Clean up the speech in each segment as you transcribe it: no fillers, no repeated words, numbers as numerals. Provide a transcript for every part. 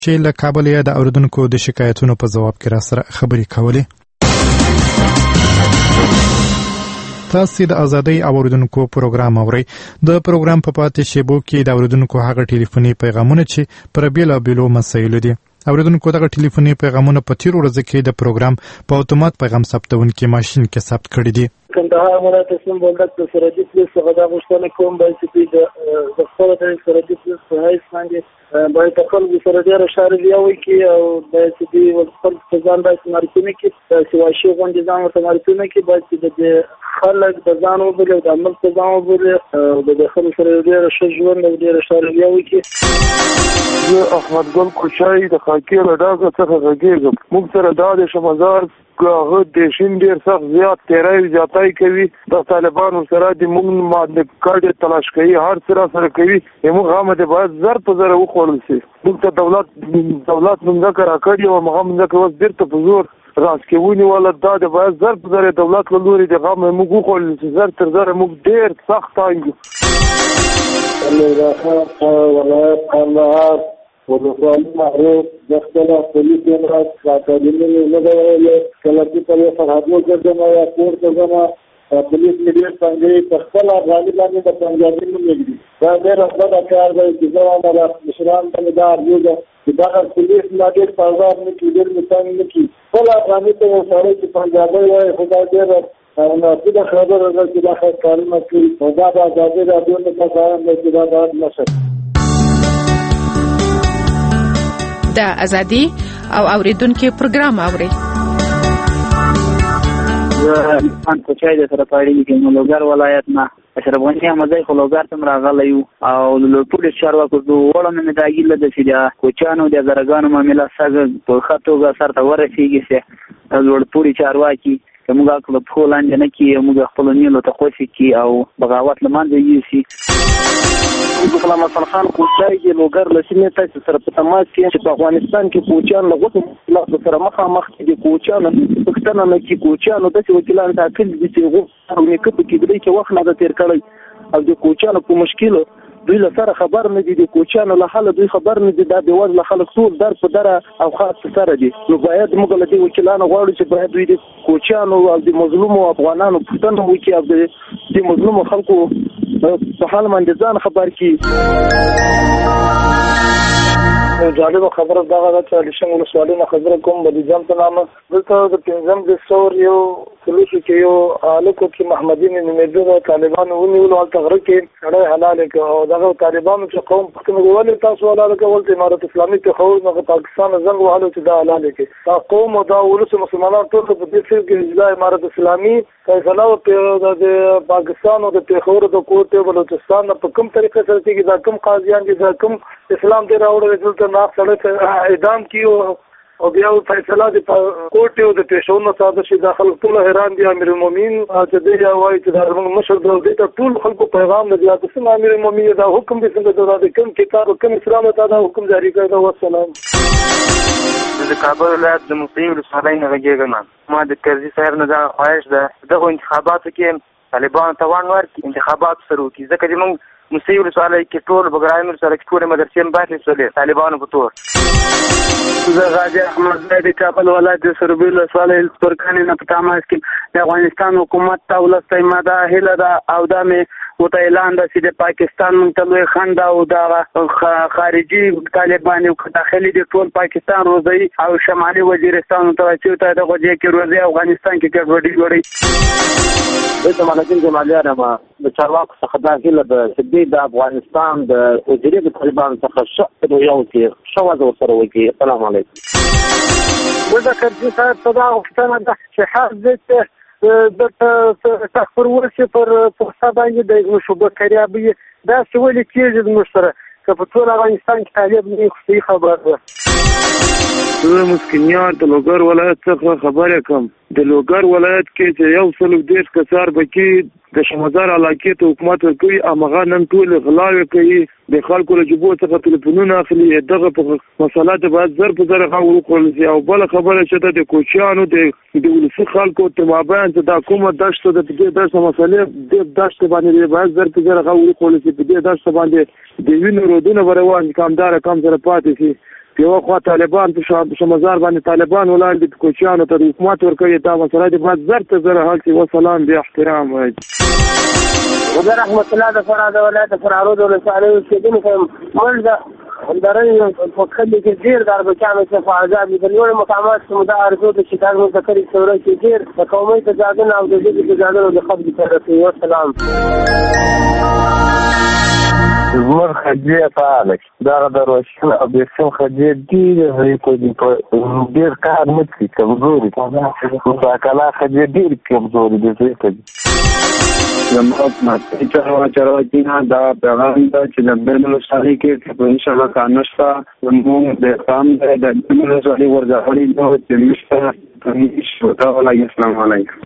چې له کابل یې د اوریدونکو د شکایتونو په ځواب کې را سره خبرې کولې. تاسو د ازادۍ اوریدونکو پروګرام اورئ. د پروګرام په پاتې شیبو کې د اوریدونکو هغه ټلیفوني پیغامونه چې پر بیلابیلو مسایلو دي. اوریدونکو دغه ټلیفوني پیغامونه په تیر ورځ کې د پروګرام په اتومات پیغام ثبتونکي ماشين کې ثبت کړي دي. کندهار ولایت اسلام بولدک د سرحدي پولیس څخه دا غوښتنه کوم چې د خپل د سرحدي پولیس په حیث باندې باید خپل سره ډېر شارلیا وي کې او باید چې خپل ځان باید مرکونه کې سیواشي غونډې ځان ورته مرکونه کې باید د خلک د ځان وبل او د عمل ته ځان وبل او د خپل سره ډېر ښه ژوند او ډېر شارلیا وي کې. احمد ګل کوچای د خاکي لډاګه څخه غږیږم. موږ سره د شمزار هغه د شین ډیر سخت زیات تیرای زیاتای کوي. د طالبانو سره د موږ ماده کارډ تلاش کوي، هر سره کوي. موږ هم د باید زر په زر وخورل شي. موږ ته دولت موږ کرا کړی او موږ موږ اوس بیرته په زور راسکوونی ولا د باید زر په زر دولت له لوري د غم موږ وخورل شي. زر تر زر موږ ډیر سخت آینګو. الله ولسوالي معروف د خپل پولیس امرات کاکاډینې نه دی کله چې په فرهادو ګرځنه یا کور ته ځنه پولیس دې څنګه په خپل افغاني باندې د پنجابي نه لګي. دا ډېر غوړه کار دی چې ځوان د مشران ته دار یوه چې دا پولیس لاګر پازار نه کېدل مثال نه کی خپل افغاني ته وساره چې پنجابي وای خدای دې او دا خبره ده چې دا کارونه کوي. دا د آزادۍ راډیو نه پاتایم چې دا نشي د ازادي او اوریدونکو پروګرام اوري. ان کوچای د سره پاړې کې لوګر ولایت نه اشرف غنی احمدای خو لوګر تم راغلی او د پولیس چارواکو د وړاندې نه دایله د سیده کوچانو د زرګانو معاملې سره په خاطر سره ورسیږي چې لوړپوړي چارواکي موږ خپل په لاندې نه کې موږ خپل نیلو ته خوشي کی او بغاوت لمانځي یوسي. غلام حسن خان کوچای د لوګر لسینې ته سره په تماس کې چې په افغانستان کې کوچان لغوت لا سره مخامخ دي کوچان پښتنه نه کې کوچان د وکیلان تاکل دي چې غو نه کپ کې دوی چې وخت نه تیر کړی او د کوچان په مشکل دوی له سره خبر نه دي. د کوچانو له حاله دوی خبر نه دي. دا د وځ له خلک ټول در په دره او خاص سره دي. نو باید موږ له دې وکیلانو غواړو چې باید دوی د کوچانو او د مظلومو افغانانو پښتنو وکي او د مظلومو خلکو په حال باندې ځان خبر کی. جالب خبره دا ده چې لشم ولسوالي نه خبره کوم د ځم په نامه دلته د پنځم د ثور یو فلوس کې یو الکو کې محمدین نمېدو طالبانو ونیول او تغرق کې سړی حلال کې او دغه طالبانو چې قوم پښتون ولې تاسو حلال کول چې امارت اسلامي ته خو نه پاکستان زنګ وهلو چې دا حلال کې دا قوم او دا ولس مسلمانانو ټول په دې سره کې اجازه امارت اسلامي فیصله او د پاکستان او د پیښور د کوټه بلوچستان په کوم طریقې سره چې دا کوم قاضیان دي دا کوم اسلام دې راوړل دلته نه سره اعدام کیو او بیا فیصله د کوټه او د پیښور نه ساده شي داخل ټول حیران دي. امیر المؤمنین چې دی وایي چې دا موږ مشر د ټول خلکو پیغام دی چې څنګه امیر المؤمنین دا حکم دي څنګه دا کوم کتاب کوم اسلام ته دا حکم جاری کړی دا والسلام. د کابل ولایت د مصیب ولسوالۍ نه غږیږم. ما د کرزي صاحب نه دا خواهش ده دغه انتخاباتو کې طالبان ته وان ورکړي انتخابات سره وکړي ځکه چې موږ مصیب ولسوالۍ کې ټول بګرایم سره کې ټول مدرسې باندې سولې طالبانو په تور زه غازي احمد د کابل ولایت د سربیل ولسوالۍ ترکانې نه په تماس کې د افغانستان حکومت ته ولستای ماده هله ده او دا مې وته اعلان ده چې د پاکستان منتلوي خند او دا خارجي طالبان او داخلي د ټول پاکستان روزي او شمالي وزیرستان ته چې ته د غوږی کې روزي افغانستان کې ګډوډي جوړي. د زمانتین جمالیانه ما د چارواکو څخه دا هیله ده چې د افغانستان د وزیري د طالبان څخه شق یو کې شواز سره وکړي. السلام علیکم. ولدا کرزي صاحب صدا وختنه د شحاز دې د تخفر ورسي پر حسابانه د شبکریا به دا څولې کېږي د مشترک که په ټول افغانستان کې طالب نه خو خبر ده. زه مسکینیار د لوګر ولایت څخه خبره کوم. د لوګر ولایت کې چې یو سل دیش کسار بکی د شمزار علاقې ته حکومت کوي امغه نن ټول غلاوي کوي د خلکو له جبو څخه ټلیفونونه اخلي. دغه په مسله ته باید زر په زر غوړ کول شي. او بل خبره چې د کوچیانو د ولسی خلکو ته مابین ته د کومه دشت د دې دشت مسلې د دشت باندې باید زر په زر غوړ کول شي. په دې دشت باندې د وینو رودونه وروان کمدار کم سره پاتې شي. یو خوا طالبان په شمزار باندې طالبان ولاړ دي کوچیانو ته حکومت ورکوي دا مسله دي باید زر ته زر حال کې وسلام بیا احترام وایي وزیر رحمت الله د فراه د ولایت فراه د ولسوالۍ اوسېدونکی مړ د همدارنګه په کلي کې ډېر داربچیانو چې په آزاد دي د لوړو مقاماتو څخه دا ارزو د شکار مذکرې شورا کې ډېر د قومي تضادونه او د ژبې تضادونه د خلکو سره کوي. والسلام. زموږ خدیه فعاله دغه د روشن او بیرسم خدیه ډېر کار نه کوي کمزوري مساکله خدیه ډېر کمزوري دي زموږ چارواکي دا پیغام ده چې د بېرمل ولسوالۍ کې انشاءالله کار نشته زموږ د احترام دی د بېرمل ولسوالۍ ورځاوړي ده چې نشته السلام علیکم.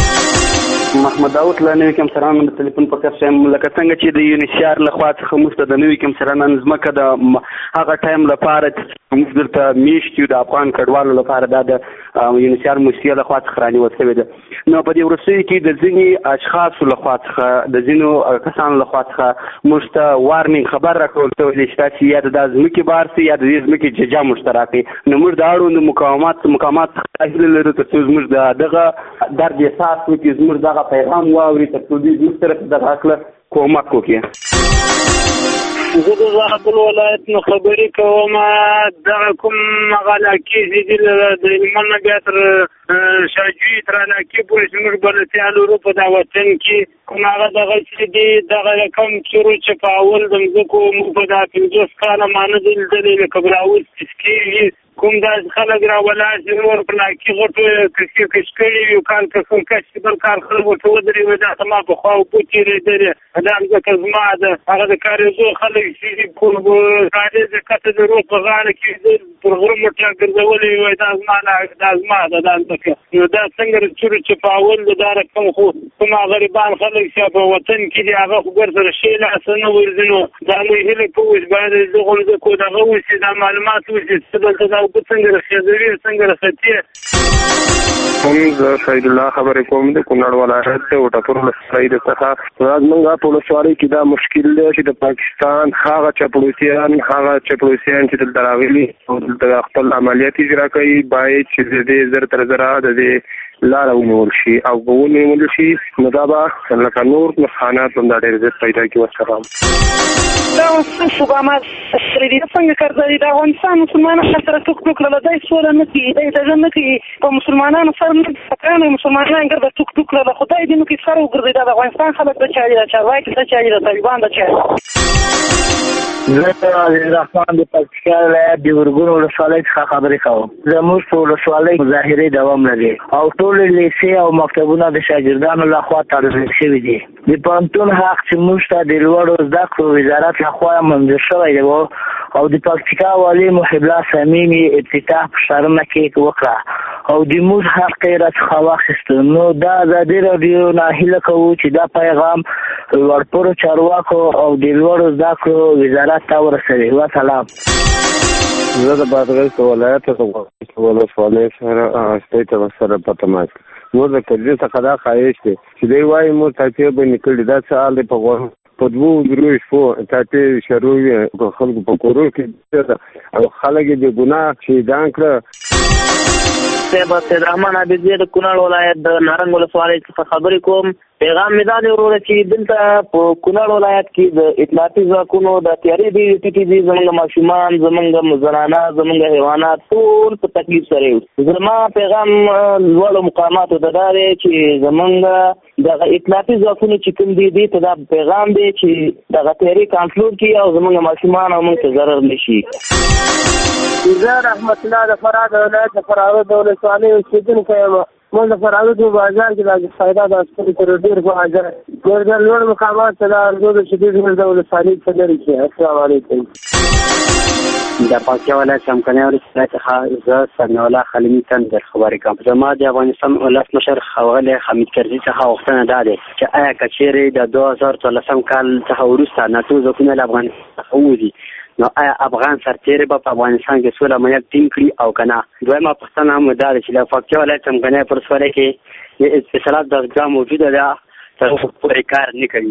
محمد داود له نوي کمسرانو د ټلیفون په کار شم لکه څنګه چې د یونیسیار له خوا څخه موږ د نوي کمسرانو ځمکه د هغه ټایم لپاره موږ دلته میشتو د افغان کډوالو لپاره دا د یونیسیار موسسې له خوا څخه رانیول شوې ده. نو په دې وروستیو کې د ځینې اشخاصو له خوا څخه د ځینو کسانو له خوا څخه موږ ته وارنینګ خبر راکړل شوی دی چې تاسې یا د ځمکې بار سي یا د دې ځمکې ججا موږ ته راکړئ. نو موږ د اړوندو مقامات څخه هیله لرو تر څو زموږ د دغه درد احساس وکړي زموږ دغه پیغام واوري تر څو دوی زموږ سره دغه هکله کومک وکړي. زه د زابل ولایت نه خبرې کوم. دغه کوم علاقې چې د هلمند نه بیا تر شاجوي تر علاقې پورې چې موږ بلدتیا لرو په دا وطن کې کوم هغه دغه چې دي دغه رقم چې په اول د مځکو موږ په دا 50 کاله مانه دي لیدلې لکه براول کېږي کوم داسې خلک راولاړ چې نور په لاکي غټو کسي کړي یو کال کوم کس بل کار خلک ورته ودرېږي دا زما په خوا اوبه تېرېدلې دا مځکه زما ده هغه د کاریزو خلک چې کاریز کته د روغ په غاړه کې پر غره مټه ګرځولې وای دا زما ده دا مځکه. نو دا څنګه چې په اول دا رقم خو کوم غریبان خلک چې په وطن کې دي هغه خو ګرځره شي لاس نه ورځي. نو دا موږ هیله کوو چې باید دغه مځکو دغه وشي دا معلومات وشي چې دلته څنګه خېزوي څنګه رسېږي. زه شهید الله خبرې کوم د کونړ ولایت د وټپور ولسوالۍ څخه زموږ په ولسوالۍ کې دا مشکل دی چې د پاکستان هغه چپړوسیان چې دلته راغلي او دلته خپل عملیات اجرا کوي باید چې د دې زر تر زره د دې لاره ونیول شي او ونیول شي نو دا به لکه نور نقصانات هم دا ډېر زیات پیدا کړي. والسلام. دا اوس اوباما څنګه کړی دا افغانستان مسلمانانو سره ټوک ټوک له دای سوله نه کوي دا اجازه نه کوي په مسلمانانو سره نه ځکه مسلمانان ګرځي ټوک ټوک له خدای دې نو کې سره وګرځي دا افغانستان خلک د چاري د چارواکي د چاري د طالبان د چاري. زه رحمان د پکتیا ولایت د ورګون ولسوالۍ څخه خبرې کوم. زموږ په ولسوالۍ مظاهرې دوام لري او ټول لیسې او مکتبونه د شاګردانو لخوا تړل شوي دي. د پوهنتون حق چې موږ ته د لوړو زده کړو وزارت لخوا منظور شوی دی او د پکتیکا والي محب الله صمیمي افتتاح په شرمه کې وکړه او د موږ حق یې راڅخه واخیسته. نو دا ازادي راډیو نه هیله کوو چې دا پیغام ورپورو چارواکو او د لوړو زده کړو وزارت ته ورسوي. وسلام. زه د بادغیس ولایت څخه ولسوالۍ سره پته مات نور د کډې څخه دا خواهش دی چې دی وایي مو تاپې به نکړي دا څه حال دی په غوږ په دوو درو شپو تاپې شروع په خلکو په کورو کې او خلک یې د ګناه شهیدان کړه. سید رحمان عبیدزی د کونړ ولایت د نارنګ ولسوالۍ څخه خبرې کوم. پیغام مې دا دی وروره چې دلته په کونړ ولایت کې د اطلاعاتي ځواکونو د تیارې ډېرې ټیټې دي. زموږ ماشومان زموږ زنانه زموږ حیوانات ټول په تکلیف سره یو. زما پیغام لوړو مقاماتو ته دا دی چې زموږ دغه اطلاعاتي ځواکونو چې کوم دي دې ته دا پیغام دی چې دغه تیارې کنټرول کړي او زموږ ماشومان او موږ ته ضرر نه شي. زه رحمت الله د فراه د ولایت د فراه د ولسوالۍ اوسېدونکی یم. موږ د فراه په بازار کې د فایده د اسپل تر ډېر په حاضر ګردل لوړ مقامات ته د ارزو د شدید د ولسوالۍ څخه لري کې. السلام علیکم. د پکتیا ولایت څمکنیو ولسوالۍ څخه زه سمیع الله خلیمي تندر خبرې کوم. زما د افغانستان ولسمشر ښاغلی حمید کرزي څخه غوښتنه دا دی چې آیا که چیرې د 2014 کال څخه وروسته ناټو ځواکونه له افغانستان څخه ووځي نو آیا افغان سرتیري به په افغانستان کې سوله امنیت ټینګ کړي او که نه. دویمه پوښتنه هم دا ده چې د پکتیا ولایت څمکنیو ولسوالۍ کې د اتصالات دستګاه موجوده ده تر اوسه پورې کار نه کوي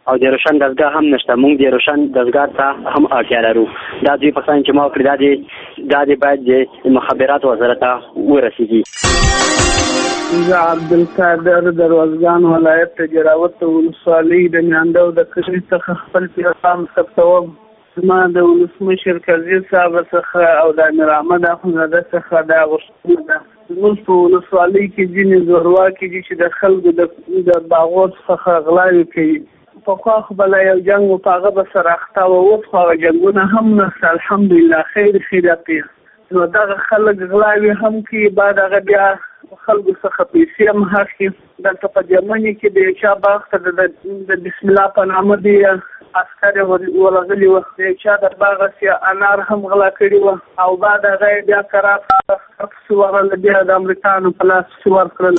او د روشن دستګاه هم نشته. موږ د روشن دستګاه ته هم اړتیا لرو. دا دوی پښتانه چې ما وکړي دا د باید د مخابراتو وزارت ته ورسیږي. زه عبدالقادر د روزګان ولایت تجراوت ولسوالۍ د میاندو د کشري څخه خپل پیغام ثبتوم. زما د ولسمشر کرزي صاحب څخه او د امیر احمد اخندزاده څخه دا غوښتنه ده. زموږ په ولسوالۍ کې ځینې زورواکي دي چې د خلکو د باغونو څخه غلاوې کوي. پخوا خو بله یو جنګ و په هغه به سره اخته و، اوس خو هغه جنګونه هم نشته الحمدلله خیریت دی. نو دغه خلک غلاوې هم کوي، بعد هغه بیا خلکو څخه پیسې هم اخلي. دلته په جرمني کې د یو چا باغ ته د بسم الله په نامه دی عسکر ورغلي وو، د یو چا د باغ انار هم غلا کړي وو او بعد هغه بیا قرار ورغله بیا د امریکانو په لاس ورکړل.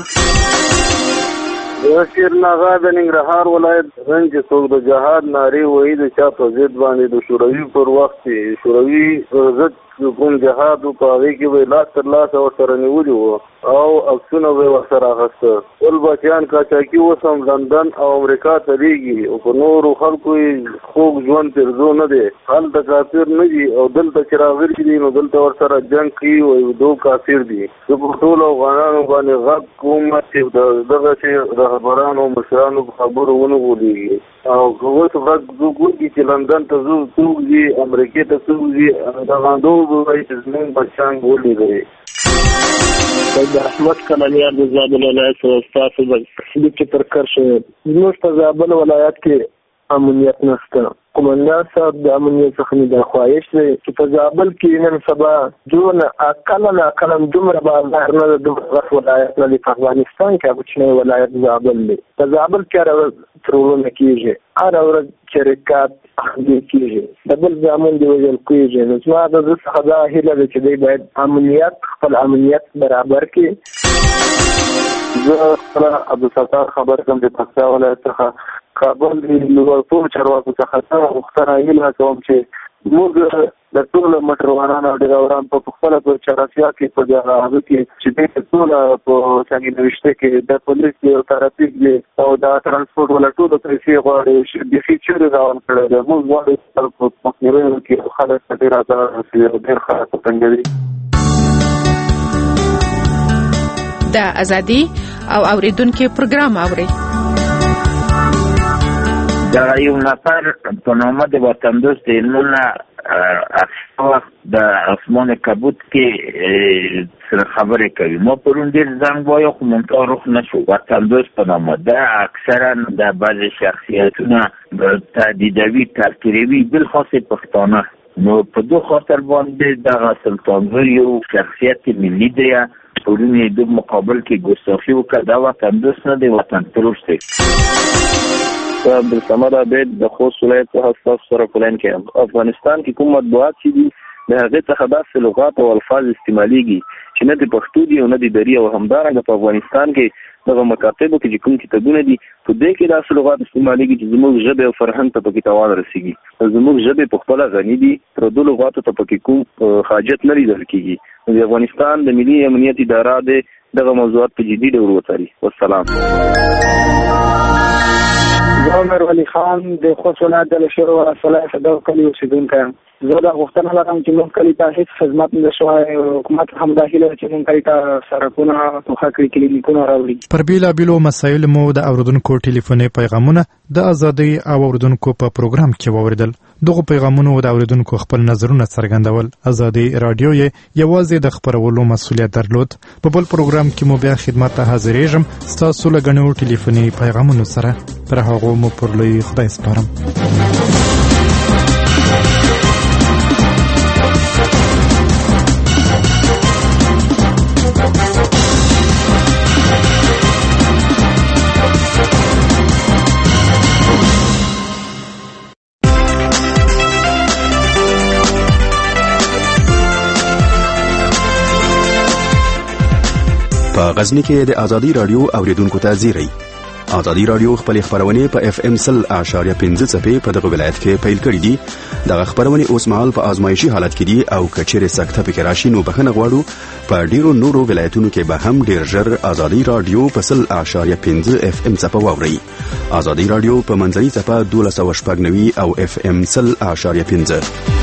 شیر ناغا د ننګرهار ولایت رنګ څوک د جهاد نارې وایي د چا په ضد باندې د شوروي پر وخت شوروي ضد کوم جهاد په هغې کې به لاس تر لاسه ورسره نیولي وو او عکسونه به یې ورسره اخیسته. ټول بچیان قاچاقي اوس هم لندن او امریکا ته لیږي او په نورو خلکو یې خوږ ژوند تېرزو نه دی. هلته کافر نه دي او دلته چې راغلي دي نو دلته ورسره جنګ کوي وایي دو کافر دي. زه په ټولو افغانانو باندې غږ کوم چې دغسې رهبرانو او مشرانو په خبرو ونه غولېږي او که اوس غږ وکړي چې لندن ته څوک ځي امریکې ته څوک ځي دغه ډول به وایي چې زموږ بچیان ولیږي. د احمد کلنیار د زابل ولایت ستاسو د پر کرشه زموږ په زابل ولایت کې امنیت نشته. قومندان صاحب د امنیت څخه د خواهش دی چې په زابل کې نن سبا جون اقلا دومره بازار نه د غټ ولایت نه دی. په افغانستان کې کوچنی ولایت زابل دی. په زابل کې ترورونه کېږي، هره ورځ چریکات اخذ کېږي، د بل زامن دی وژل کېږي. نو زما د زه څخه دا هیله ده چې دی باید خپل امنیت برابر کړي. زه خپله عبدالستار خبر کوم د پکتیا ولایت څخه کابل ټول چارواکو څخه غوښتنه هیله کوم چې موږ د ټولو موټروانان او ډریوران په خپله په چارسیا کې په هغه کې چې دوی ټوله په څنګه نوشته کې د پولیس دی او ترافیک دی او د ترانسپورټ ولا ټولو پیسې غواړي بیخي چیرې روان کړی دی. موږ غواړو په مخنیوي کې خلک ډېر ازار ډېر خلک وتنګوي. د ازادي او اوریدونکو پروګرام اوري. دا یو نفر په نامه د وطن دوست علمونه د اسمان کبوت کې سره خبرې کوي. ما پرون ډېر زنګ وایو خو مونږ روح نشو. وطن دوست په نامه دا اکثرا د بعضې شخصیتونه تهدیدوي تحقیروي بالخاص پښتانه. نو په دو خاطر باندې دغه سلطانګل یو شخصیت ملي دی پرون یې د مقابل کې ګستاخي وکړه. دا وطن دوست نه دی، وطن پرست دی. عبدالصمد عبید د خوست ولایت څخه ستاسو سره په لاین کې یم. افغانستان کې کوم مطبوعات چې دي د هغې څخه داسې لغات او الفاظ استعمالیږي چې نه د پښتو دي او نه د دري او همدارنګه په افغانستان کې دغه مکاتبو کې چې کوم کتابونه دي په دې کې داسې لغات استعمالیږي چې زموږ ژبې او فرهنګ ته پکې تاوان رسېږي. زموږ ژبې په خپله غني دي، پردو لغاتو ته پکې کوم حاجت نه لیدل کېږي. د افغانستان د ملي امنیت اداره د دغه موضوعات په جدي ډول وڅاري. والسلام. زه عمر ولی خان د خوست ولایت د لشور ولسوالۍ صدر کلي اوسېدونکی یم. زه دا غوښتنه لرم چې موږ کلي ته هېڅ خدمت نه شوی. حکومت هم دا هیله چې موږ کلي ته سړکونه پوښه کړي، کلینیکونه راوړي. پر بېلابېلو مسایلو مو د اورېدونکو ټلیفوني پیغامونه د ازادۍ او اورېدونکو په پروګرام کې واورېدل. دغه پیغامونو د اورېدونکو خپل نظرونه څرګندول. ازادۍ راډیو یې یوازې د خپرولو مسؤلیت درلود. په بل پروګرام کې مو بیا خدمت ته حاضرېږم ستاسو له ګڼو ټلیفوني پیغامونو سره. پر هغو مو پر لوی خدای سپارم. په غزنی کې د ازادي رادیو اوریدونکو ته زیری ازادي رادیو خپل خبرونه په FM 100.5 صفحه په دغه ولایت کې پیل کړې دي. دغه خبرونه اوس مهال په آزمایشي حالت کې دي او کچېره سکته پکې راشي نو بخنه غواړو په ډیرو نورو ولایتونو کې به هم ډیر ژر ازادي رادیو په 100.5 FM صفحه واوري. ازادي رادیو په منځنۍ صفحه 1290 او FM 100.5